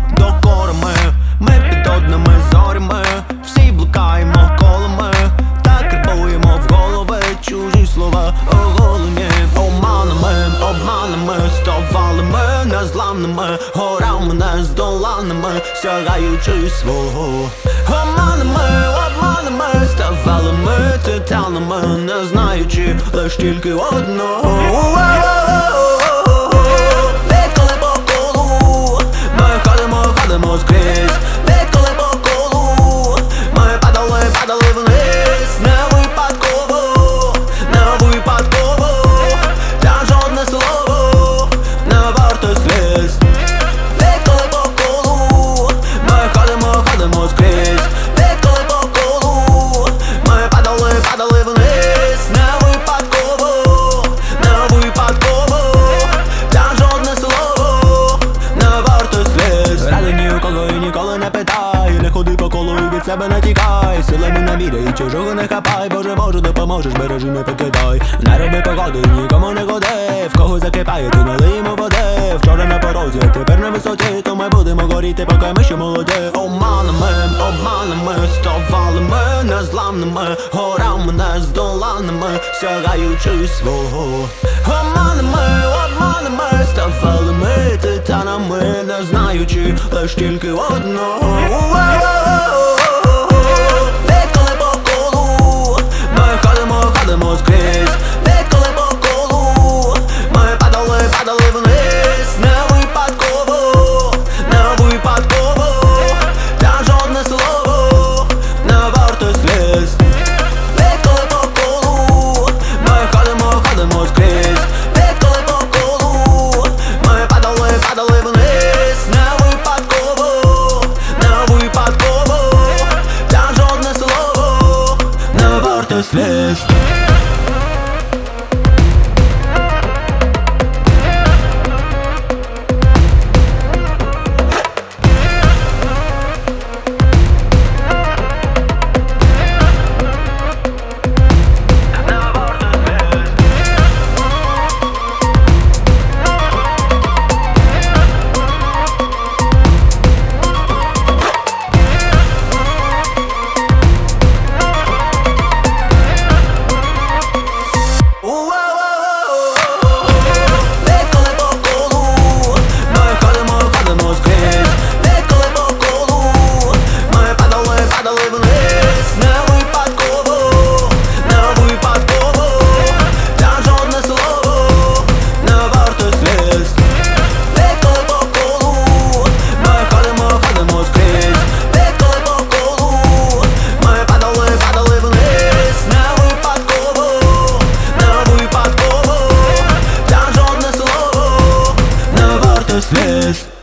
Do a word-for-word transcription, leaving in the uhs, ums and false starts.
докорами, ми під одними зорями, всі блукаємо колами, так крапуємо в голови чужі слова оголені. Обманами, обманами, ставалими незламними, горами нездоланними, сягаючи свого. Обманами, обманами, ставали ми титанами, не знаючи лиш тільки одного. Відколи по колу ми ходимо, ходимо скрізь, відколи по колу ми падали, падали вниз, не випадково, не випадково, та жодне слово не варте сліз. Відколи по колу ми ходимо, ходимо скрізь, відколи по колу ми падали, падали вниз, не випадково, не випадково, та жодне слово не варте сліз. Ради ні у кого і ніколи не питай, не ходи по колу і від себе не тікай, силами не міряй, чужого не хапай, Боже, Боже, допоможеш, бережи, не покидай. Не роби погоди, нікому не годи, в кого закипає, ти налий йому води. Вчора на порозі, тепер на висоті, то ми будемо горіти, поки ми ще молоді. Обманами, обманами, ставали ми незламними, горами нездоланими, сягаючи свого. Обманами, обманами, ставали ми титанами, не знаючи лиш тільки одного. Відколи по колу ми ходимо, ходимо скрізь, відколи по колу ми падали, падали вниз, не випадково, не випадково, та жодне слово не варте сліз. Відколи по колу ми ходимо, ходимо скрізь, відколи по колу ми падали, падали вниз, не випадково, не випадково, та жодне слово не варте сліз. Відколи по колу ми ходимо, ходимо скрізь, відколи по колу ми падали, падали вниз, не випадково, не випадково, та жодне слово не варте сліз. Відколи по колу ми ходимо, ходимо скрізь, відколи по колу ми падали, падали вниз, не випадково, не випадково, та жодне слово не варте сліз.